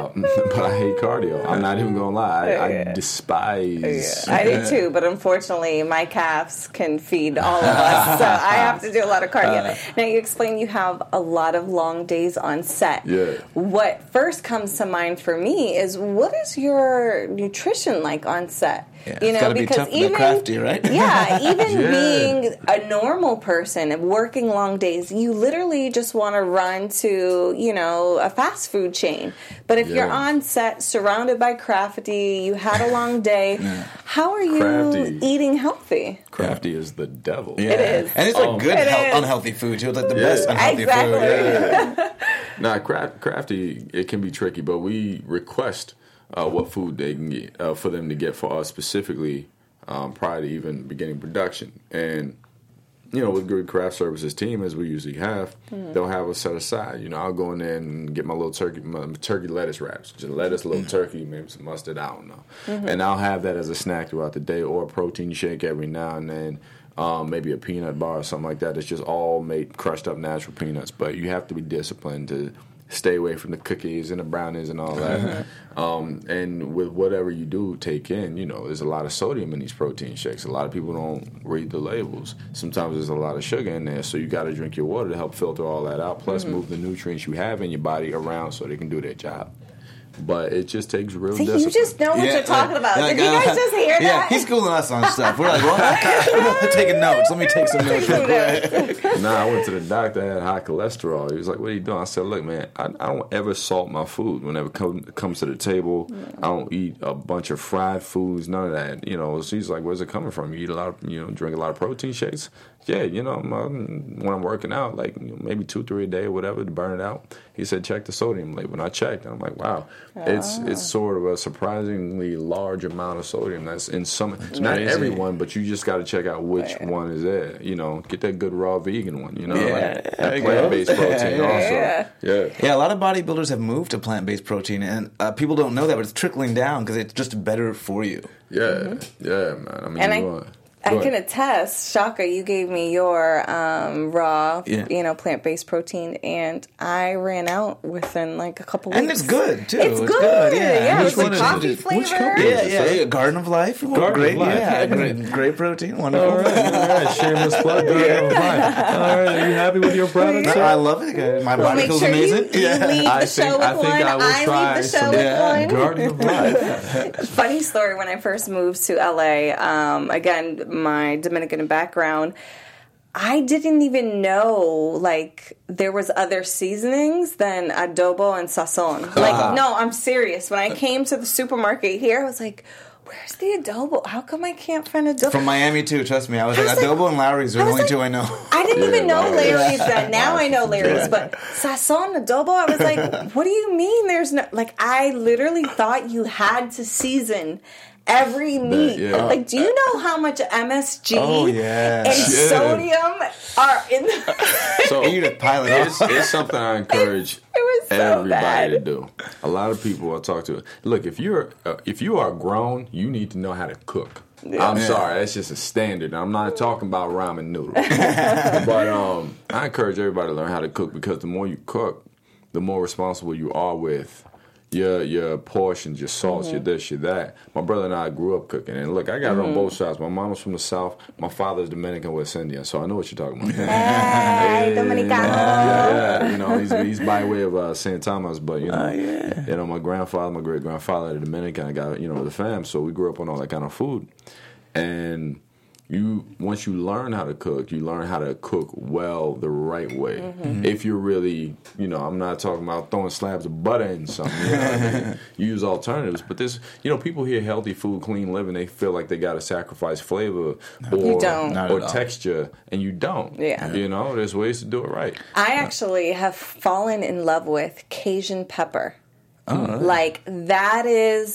I hate cardio. I'm not even gonna lie. I despise. I do too, but unfortunately, my calves can feed all of us, so I have to do a lot of cardio. Now, you explained you have a lot of long days on set. Yeah. What first comes to mind for me is, what is your nutrition like on set? Yeah, you know, gotta because be tough, even crafty, right? Yeah, even being a normal person and working long days, you literally just want to run to, you know, a fast food chain. But if you're on set, surrounded by crafty, you had a long day, how are you eating healthy? Crafty is the devil. Yeah. It is. And it's like good unhealthy food too. It's like the best unhealthy food. Yeah. Nah, crafty, it can be tricky, but we request what food they can get for them to get for us specifically prior to even beginning production. And you know, with good craft services team, as we usually have, they'll have us set aside. You know, I'll go in there and get my little turkey lettuce wraps, just lettuce, a little turkey, maybe some mustard. I don't know, and I'll have that as a snack throughout the day, or a protein shake every now and then. Maybe a peanut bar or something like that. It's just all made crushed up natural peanuts, but you have to be disciplined to stay away from the cookies and the brownies and all that. And with whatever you do take in, you know, there's a lot of sodium in these protein shakes. A lot of people don't read the labels. Sometimes there's a lot of sugar in there, so you got to drink your water to help filter all that out, plus move the nutrients you have in your body around so they can do their job. But it just takes real discipline. You just know what you're talking about. Did you guys just hear that? Yeah, he's schooling us on stuff. We're like, well, taking notes. Let me take some notes real quick. Nah, I went to the doctor, I had high cholesterol. He was like, what are you doing? I said, look, man, I don't ever salt my food whenever it comes to the table. I don't eat a bunch of fried foods, none of that. You know, so he's like, where's it coming from? You eat a lot of, you know, drink a lot of protein shakes? Yeah, you know, when I'm working out, like, you know, maybe 2-3 a day or whatever to burn it out. He said, check the sodium label. And I checked, and I'm like, wow, it's sort of a surprisingly large amount of sodium. That's in some, not everyone, but you just got to check out which one is there. You know, get that good raw vegan one. You know, like that plant-based protein also. Yeah, a lot of bodybuilders have moved to plant-based protein, and people don't know that, but it's trickling down because it's just better for you. Yeah, man. I mean, I can attest, Shaka, you gave me your raw, you know, plant-based protein, and I ran out within like a couple weeks. And it's good, too. It's good. Yeah, it's like coffee flavor. Yeah. Garden of Life. Garden of Life. Yeah, great protein. Wonderful. All right. Shameless plug. Garden of Life. All right, are you happy with your product? I love it. My body feels amazing. You leave the show with one. I leave the show with one. Garden of Life. Funny story, when I first moved to LA, again, my Dominican background, I didn't even know like there was other seasonings than adobo and sazon. Like, no, I'm serious. When I came to the supermarket here, I was like, where's the adobo? How come I can't find adobo? From Miami too, trust me. I was like, adobo and Lawry's are the only two I know. I didn't even know Larry's then. Now I know Larry's, but sazon, adobo, I was like, what do you mean there's no, like, I literally thought you had to season every meat. Like, do you know how much MSG and sodium are in the... So you just pile it off. It's something I encourage everybody to do. A lot of people I talk to, look, if you are grown, you need to know how to cook. I'm sorry, that's just a standard. I'm not talking about ramen noodles. But I encourage everybody to learn how to cook, because the more you cook, the more responsible you are with your portions, your salts, your this, your that. My brother and I grew up cooking, and look, I got it on both sides. My mom was from the South. My father's Dominican, West Indian, so I know what you're talking about. Hey, Dominicano. Yeah, you know, he's by way of St. Thomas, but you know, you know, my grandfather, my great grandfather, the Dominican, I got, you know, the fam, so we grew up on all that kind of food, and once you learn how to cook, you learn how to cook well the right way. If you're really, you know, I'm not talking about throwing slabs of butter in something. You know what I mean? You use alternatives, but this, you know, people hear healthy food, clean living, they feel like they got to sacrifice flavor or texture, and you don't. Yeah. You know, there's ways to do it right. I actually have fallen in love with Cajun pepper. Like, that is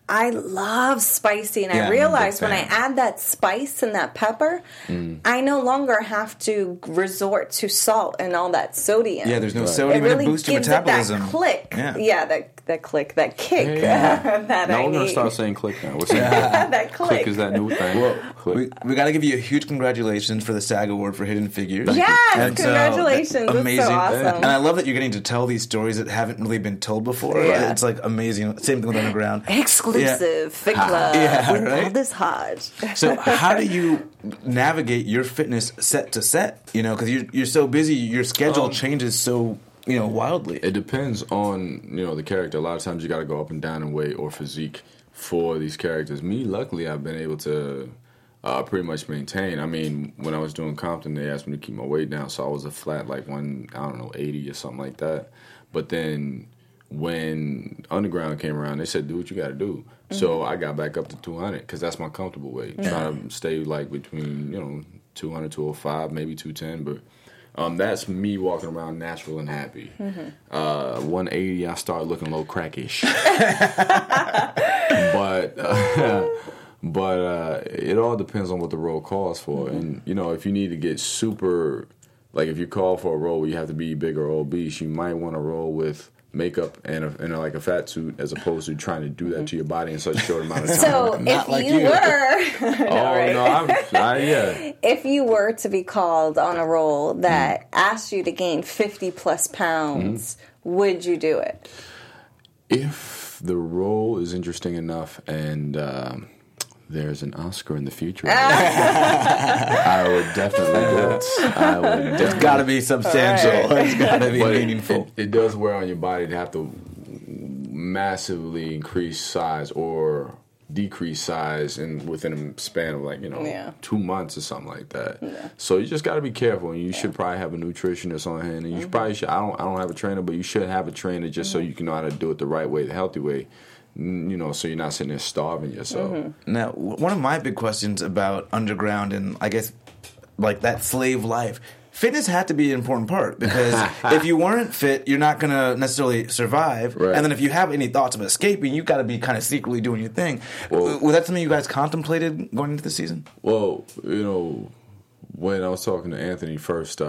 I love spicy, and I realize when I add that spice and that pepper, I no longer have to resort to salt and all that sodium. Yeah, there's no sodium it really to boost your gives metabolism. It that click. Yeah, that click, that kick. Yeah. that now I we're going need. to start saying click now. What's that click. Click is that new thing. Well, click. we got to give you a huge congratulations for the SAG Award for Hidden Figures. Yes, And congratulations. So, That's amazing. so awesome. And I love that you're getting to tell these stories that haven't really been told before. Yeah. It's like amazing. Same thing with Underground. Exclusive Fit Club with right? Aldous Hodge. So how do you navigate your fitness set to set? You know, because you're so busy, your schedule changes so wildly. It depends on the character. A lot of times you got to go up and down in weight or physique for these characters. Me, luckily, I've been able to pretty much maintain. I mean, when I was doing Compton, they asked me to keep my weight down, so I was a flat 80 or something like that. But then when Underground came around, they said, do what you got to do. So I got back up to 200 because that's my comfortable weight. Trying to stay between 200, 205, maybe 210, but that's me walking around natural and happy. 180, I start looking a little crackish. But it all depends on what the role calls for. And, if you need to get super, if you call for a role where you have to be big or obese, you might want to roll with makeup and a fat suit as opposed to trying to do that to your body in such a short amount of time. So if you were, if you were to be called on a role that asked you to gain 50 plus pounds, would you do it? If the role is interesting enough and there's an Oscar in the future, I would definitely do it. It's got to be substantial. Right. It's got to be meaningful. It does wear on your body to have to massively increase size or decrease size within a span of 2 months or something like that. Yeah. So you just got to be careful, and you should probably have a nutritionist on hand. And you probably should. I don't have a trainer, but you should have a trainer just so you can know how to do it the right way, the healthy way. So you're not sitting there starving yourself. Now, one of my big questions about Underground and I guess that slave life, fitness had to be an important part because if you weren't fit, you're not going to necessarily survive. Right. And then if you have any thoughts of escaping, you got to be kind of secretly doing your thing. Well, was that something you guys contemplated going into the season? Well, when I was talking to Anthony first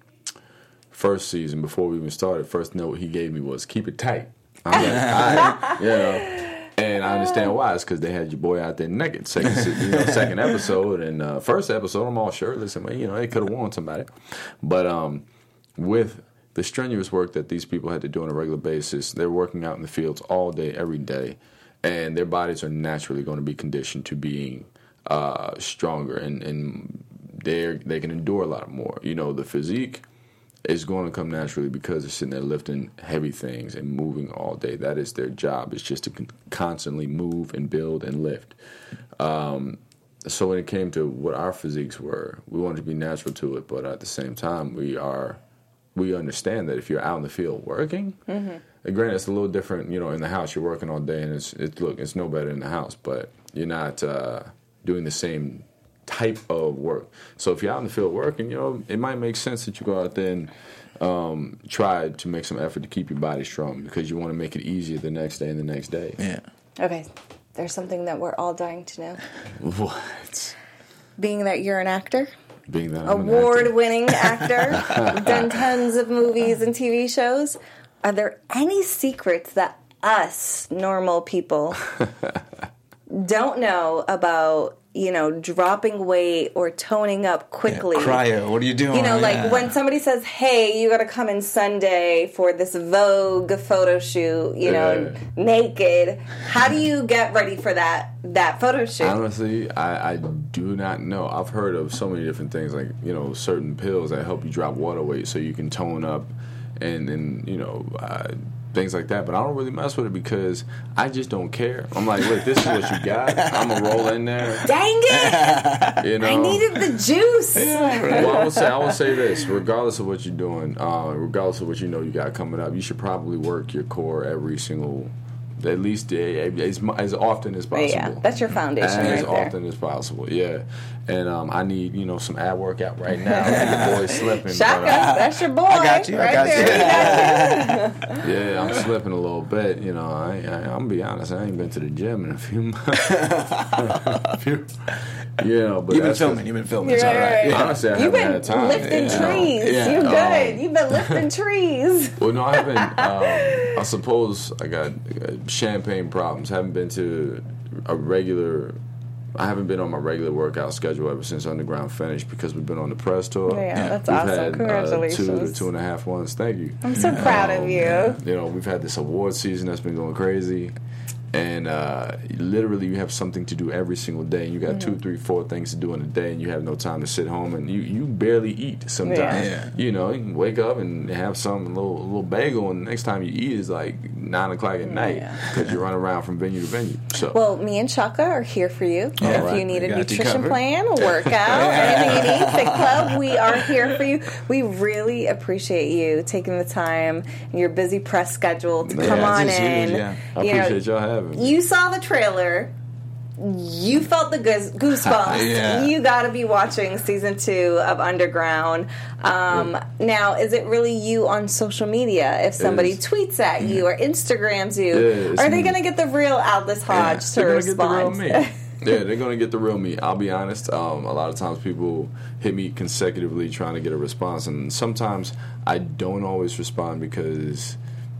season, before we even started, first note he gave me was keep it tight. I'm like, all right, and I understand why. It's because they had your boy out there naked. Second episode and first episode, I'm all shirtless, and they could have warned somebody. But with the strenuous work that these people had to do on a regular basis, they're working out in the fields all day, every day, and their bodies are naturally going to be conditioned to being stronger, and they can endure a lot more. The physique is going to come naturally because they're sitting there lifting heavy things and moving all day. That is their job. It's just to constantly move and build and lift. So when it came to what our physiques were, we wanted to be natural to it, but at the same time, we understand that if you're out in the field working, and granted it's a little different. In the house you're working all day, and it's no better in the house, but you're not doing the same type of work. So if you're out in the field working, it might make sense that you go out there and try to make some effort to keep your body strong because you want to make it easier the next day and the next day. Yeah. Okay, there's something that we're all dying to know. What? Being that you're an actor, being that I'm award-winning actor, done tons of movies and TV shows. Are there any secrets that us normal people don't know about? Dropping weight or toning up quickly. Yeah, cryo, what are you doing? When somebody says, hey, you got to come in Sunday for this Vogue photo shoot, naked. How do you get ready for that photo shoot? Honestly, I do not know. I've heard of so many different things, certain pills that help you drop water weight so you can tone up and things like that, but I don't really mess with it because I just don't care. I'm like, look, this is what you got. I'm gonna roll in there. Dang it! I needed the juice. Yeah, right. Well, I will say this: regardless of what you're doing, regardless of what you got coming up, you should probably work your core every single at least as often as possible. Yeah, that's your foundation as right there. often as possible. Yeah, and I need some ab workout right now. The boy's slipping. Shaka, that's your boy. I got you. Right I got there. you. Yeah, I'm slipping a little bit. I'm gonna be honest. I ain't been to the gym in a few months. But You've been filming. It's all right. Right. Honestly, I You've haven't been had time. lifting trees. Yeah. You're good. You've been lifting trees. Well, no, I haven't. I suppose I got champagne problems. Haven't been to a regular. I haven't been on my regular workout schedule ever since Underground finished because we've been on the press tour. Yeah, that's we've awesome. had, Congratulations. 2.5 ones. Thank you. I'm so proud of you. We've had this award season that's been going crazy. And literally, you have something to do every single day. And you got 2, 3, 4 things to do in a day, and you have no time to sit home. And you barely eat sometimes. Yeah. You can wake up and have some little bagel, and the next time you eat is like 9 o'clock at night because you run around from venue to venue. So, well, me and Chaka are here for you. All If right. you need We a got you nutrition covered. plan, a workout, anything you need, Fit Club, we are here for you. We really appreciate you taking the time in your busy press schedule to come on it's in. huge, yeah. I appreciate y'all having me. You saw the trailer. You felt the goosebumps. Yeah. You got to be watching season 2 of Underground. Now, is it really you on social media? If somebody is. tweets at you or Instagrams you, Yeah, it's are they me. going to get the real Aldous Hodge to They're gonna respond? get the real me. Yeah, they're gonna get the real me. I'll be honest. A lot of times people hit me consecutively trying to get a response, and sometimes I don't always respond because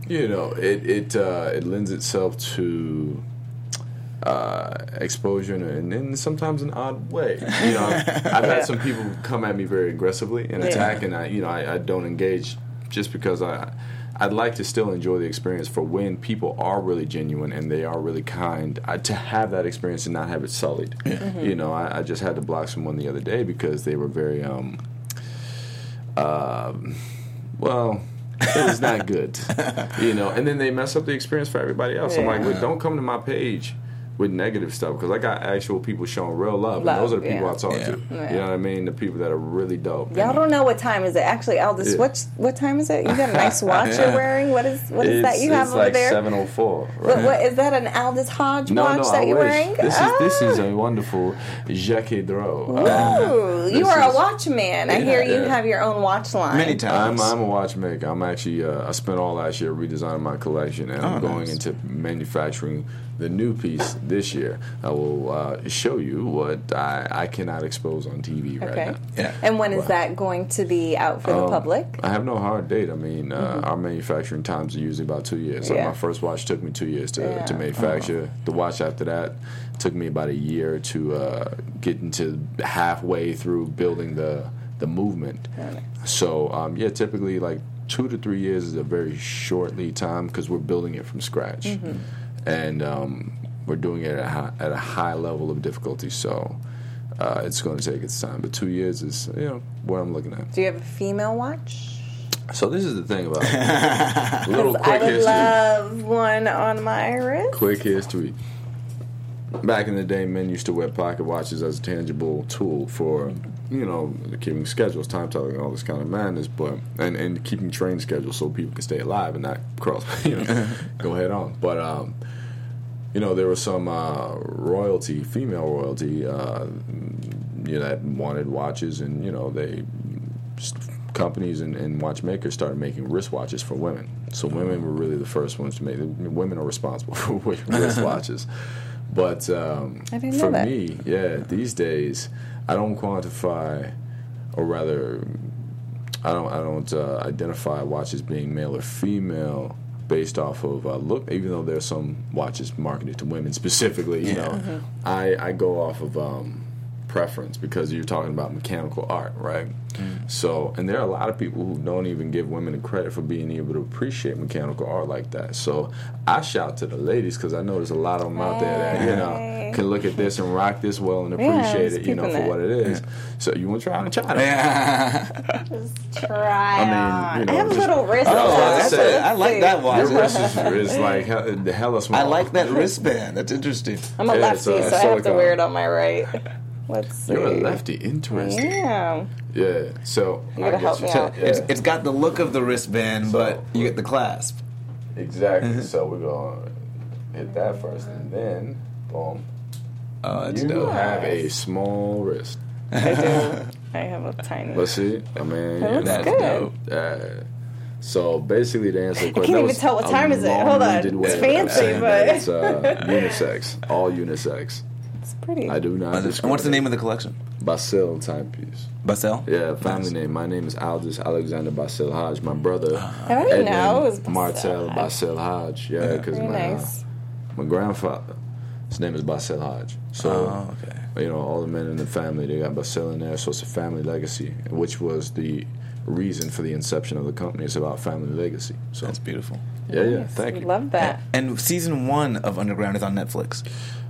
it lends itself to exposure and sometimes an odd way. I've had some people come at me very aggressively and attack, and I don't engage just because I'd like to still enjoy the experience for when people are really genuine and they are really kind, to have that experience and not have it sullied. I just had to block someone the other day because they were very well, it was not good. And then they mess up the experience for everybody else. I'm like, don't come to my page with negative stuff because I got actual people showing real love, and those are the people I talk to. Yeah. You know what I mean? The people that are really dope. Y'all don't know what time is it. Actually, Aldous, what time is it? You got a nice watch you're wearing. What is that you have it's over like there? 7:04. Right? What is that? An Aldous Hodge watch No, that I you're wish. wearing? This is a wonderful Jacques Dro. Ooh, you are a watchman. I hear you yeah. have your own watch line. Many times. I'm a watchmaker. I'm actually I spent all last year redesigning my collection, and I'm going into manufacturing the new piece this year. I will show you what I cannot expose on TV right now. Yeah. And when is that going to be out for the public? I have no hard date. I mean, our manufacturing times are usually about 2 years. So my first watch took me 2 years to manufacture. The watch after that took me about a year to get into halfway through building the movement. So, typically like 2 to 3 years is a very short lead time because we're building it from scratch. And we're doing it at a high level of difficulty. So it's going to take its time. But 2 years is, what I'm looking at. Do you have a female watch? So this is the thing about a little quick I would history. love one on my wrist. Quick history. Back in the day, men used to wear pocket watches as a tangible tool for, keeping schedules, time telling, all this kind of madness, but and keeping train schedules so people can stay alive and not cross, go head on. But there was some female royalty, that wanted watches, and companies and watchmakers started making wristwatches for women. So women were really the first ones to make. Women are responsible for wristwatches. But for me, these days I don't quantify, or rather, I don't identify watches being male or female based off of look. Even though there's some watches marketed to women specifically, I go off of preference because you're talking about mechanical art, right? So, and there are a lot of people who don't even give women the credit for being able to appreciate mechanical art like that. So I shout to the ladies because I know there's a lot of them out there that can look at this and rock this well and appreciate it, for what it is. So you want to try on China? Just try on. I have a just- little wrist. I like that watch. Your wrist is like the hella small. I like that wristband. That's interesting. I'm a lefty, so I have to silicone. wear it on my right. Let's see. You're a lefty. Interesting. Yeah. Yeah. So You gotta help me out. It's got the look of the wristband, but you get the clasp. Exactly. So we're going. hit that first, and then boom. Oh, that's you dope. have a small wrist. I do. I have a tiny. Let's see. I mean, That looks that's good. dope. So basically, to answer the I question, can't even tell what time is it. Hold on. It's fancy, but it's unisex, all unisex. It's pretty. I do not. And what's the name of the collection? Basil timepiece. Basil? Yeah, family name. My name is Aldous Alexander Basil Hodge. My brother, I didn't know it was Basil Martel Hodge. Basil Hodge. Yeah, because Very nice. my grandfather, his name is Basil Hodge. So, all the men in the family, they got Basil in there. So it's a family legacy, which was the reason for the inception of the company. It's about family legacy. So that's beautiful. Yeah, thank you. Love that. And season 1 of Underground is on Netflix.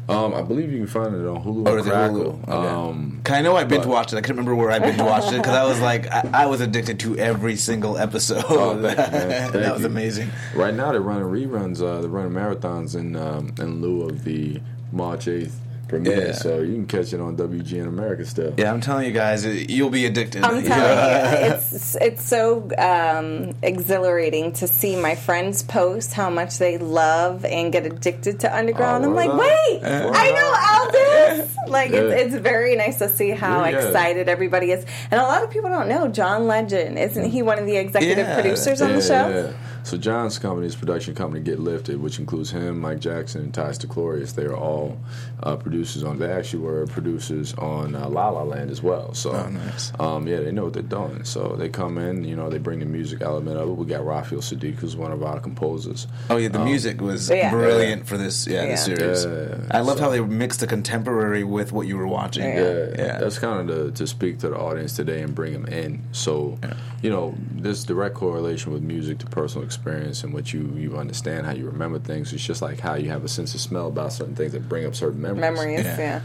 I believe you can find it on Hulu. Or is it Crackle. Hulu? Okay. 'Cause I know I binge watched it. I couldn't remember where I binge watched it because I was like, I was addicted to every single episode. Oh, thank you, man. That was you. amazing. Right now they're running reruns. They're running marathons in lieu of the March 8th premiere. Yeah. So you can catch it on WGN America still. Yeah, I'm telling you guys, you'll be addicted. I'm telling you, it's so exhilarating to see my friends post how much they love and get addicted to Underground. I'm like, wait, I know Aldous. Like, it's very nice to see how excited everybody is. And a lot of people don't know John Legend. Isn't he one of the executive producers on the show? Yeah. So John's company, his production company, Get Lifted, which includes him, Mike Jackson, and Ty Sticklorius. They are all producers on. They actually were producers on La La Land as well. So, nice. They know what they're doing. So they come in, they bring the music element of it. We got Rafael Sadiq, who's one of our composers. Oh yeah, the music was brilliant for this this series. Yeah. I loved how they mixed the contemporary with what you were watching. Yeah. That's kind of to speak to the audience today and bring them in. So, there's direct correlation with music to personal experience and what you understand, how you remember things. It's just like how you have a sense of smell about certain things that bring up certain memories.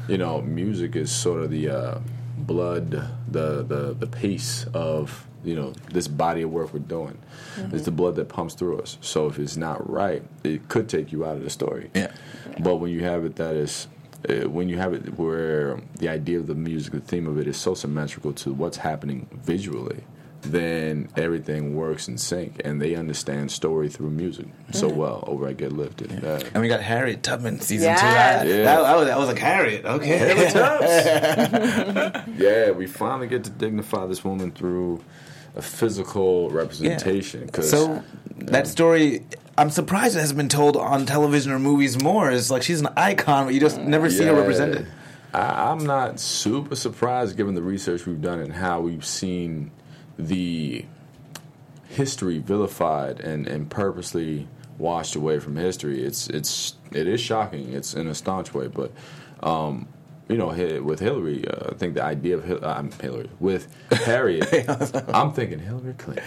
Music is sort of the blood, the pace of this body of work we're doing. It's the blood that pumps through us. So if it's not right, it could take you out of the story. But when you have it when you have it where the idea of the music, the theme of it is so symmetrical to what's happening visually, then everything works in sync, and they understand story through music so well over at Get Lifted. And we got Harriet Tubman season 2. Yeah. I was like, Harriet, okay. Harriet Tubbs. Yeah, we finally get to dignify this woman through a physical representation. So that story, I'm surprised it hasn't been told on television or movies more. It's like she's an icon, but you just never see her represented. I'm not super surprised given the research we've done and how we've seen the history vilified and purposely washed away from history. It is shocking. It's in a staunch way, but with Hillary, I think the idea of Hillary with Harriet, I'm thinking Hillary Clinton.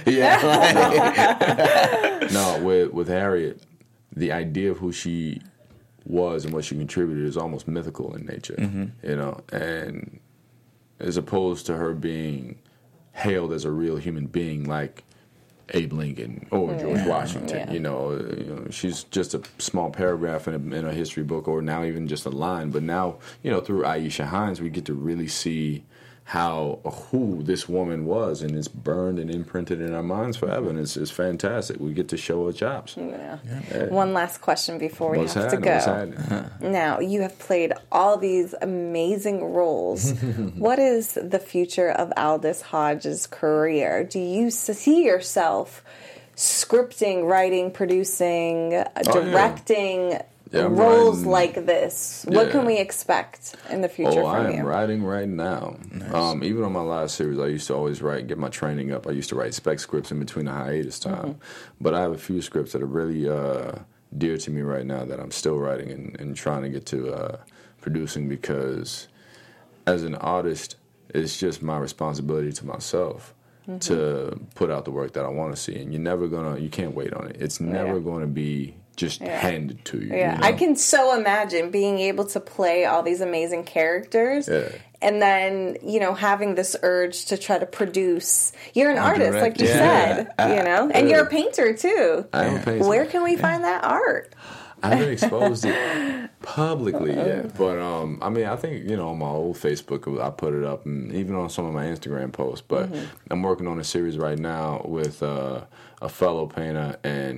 With Harriet, the idea of who she was and what she contributed is almost mythical in nature. And as opposed to her being hailed as a real human being like Abe Lincoln or George Washington. She's just a small paragraph in a history book, or now even just a line. But now, through Aisha Hines, we get to really see who this woman was, and it's burned and imprinted in our minds forever, and it's fantastic. We get to show her chops. One last question before we have to go. Now, you have played all these amazing roles. What is the future of Aldous Hodge's career? Do you see yourself scripting, writing, producing, directing roles like this? What can we expect in the future from you? I am writing right now. Nice. Even on my last series, I used to always get my training up. I used to write spec scripts in between the hiatus time. But I have a few scripts that are really dear to me right now that I'm still writing and trying to get to producing, because as an artist, it's just my responsibility to myself to put out the work that I want to see. And you can't wait on it. It's never going to be just handed to you. I can so imagine being able to play all these amazing characters and then, having this urge to try to produce. You're an artist, like you said, and you're a painter too. I am a painter. Where can we find that art? I haven't exposed it publicly yet, but I think on my old Facebook I put it up, and even on some of my Instagram posts. But I'm working on a series right now with a fellow painter, and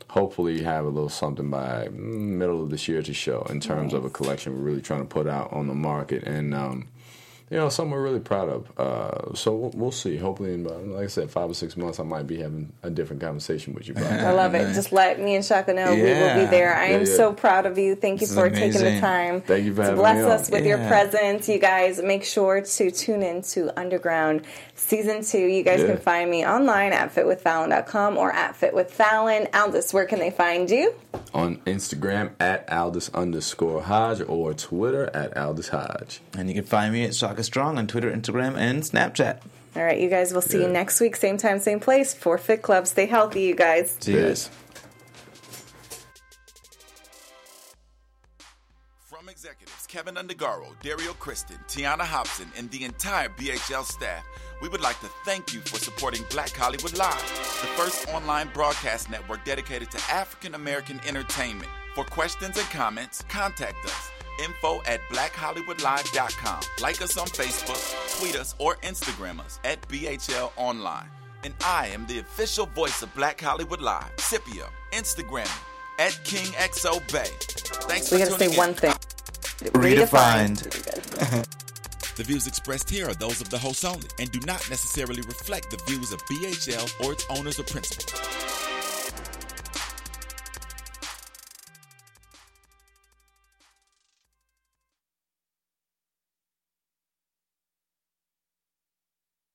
hopefully have a little something by middle of this year to show in terms of a collection we're really trying to put out on the market, and something we're really proud of. So we'll see. Hopefully in about, like I said, 5 or 6 months, I might be having a different conversation with you about that. I love it. Just let me and Shaka know. We will be there. I am so proud of you. Thank you for taking the time Thank you for to having bless me on. us with your presence. You guys, make sure to tune in to Underground Season 2. You guys can find me online at fitwithfallon.com or at fitwithfallon. Aldis, where can they find you? On Instagram at Aldis_Hodge or Twitter at Aldis Hodge. And you can find me at Shaka Strong on Twitter, Instagram, and Snapchat. All right, you guys, we'll see you next week. Same time, same place for Fit Club. Stay healthy, you guys. Cheers. From executives Kevin Undergaro, Dario Kristen, Tiana Hobson, and the entire BHL staff, we would like to thank you for supporting Black Hollywood Live, the first online broadcast network dedicated to African American entertainment. For questions and comments, contact us. info@blackhollywoodlive.com. Like us on Facebook, tweet us, or Instagram us at BHL Online. And I am the official voice of Black Hollywood Live, Scipio. Instagram me at KingXOBay. Thanks for tuning in. We gotta say one thing. Redefined. The views expressed here are those of the host only and do not necessarily reflect the views of BHL or its owners or principals.